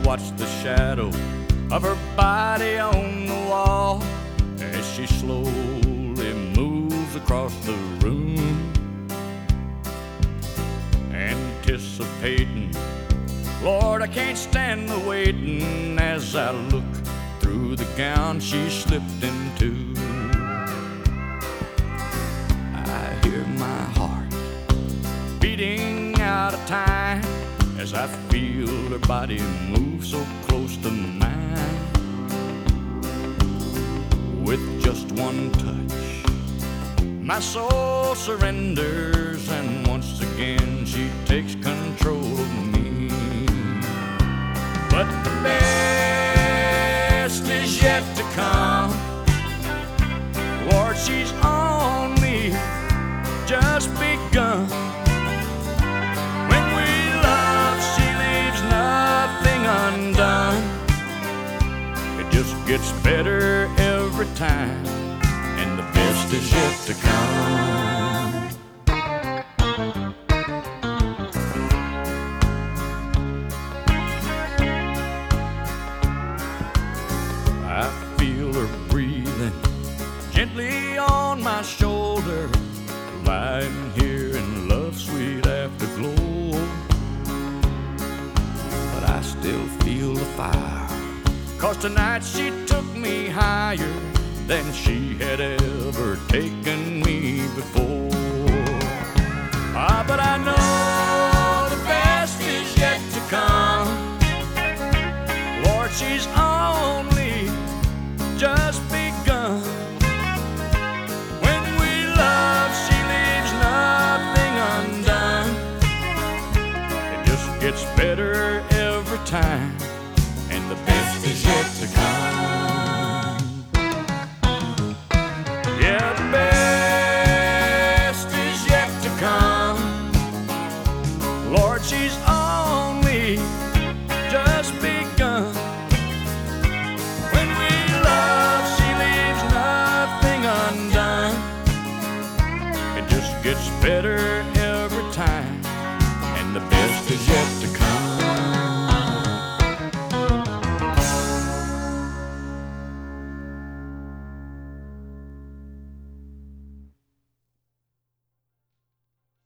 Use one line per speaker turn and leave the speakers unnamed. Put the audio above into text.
watch the shadow of her body on the wall as she slowly moves across the room, anticipating. Lord, I can't stand the waiting as I look through the gown she slipped into. I hear my heart beating out of time as I feel her body move so close to mine. With just one touch, my soul surrenders, and once again she takes control of me. But the best is yet to come. Lord, she's only just begun. When we love, she leaves nothing undone. It just gets better every time, and the best is yet to come. I feel her breathing gently on my shoulder, lying here in love's sweet afterglow. But I still feel the fire, 'cause tonight she took me higher than she had ever taken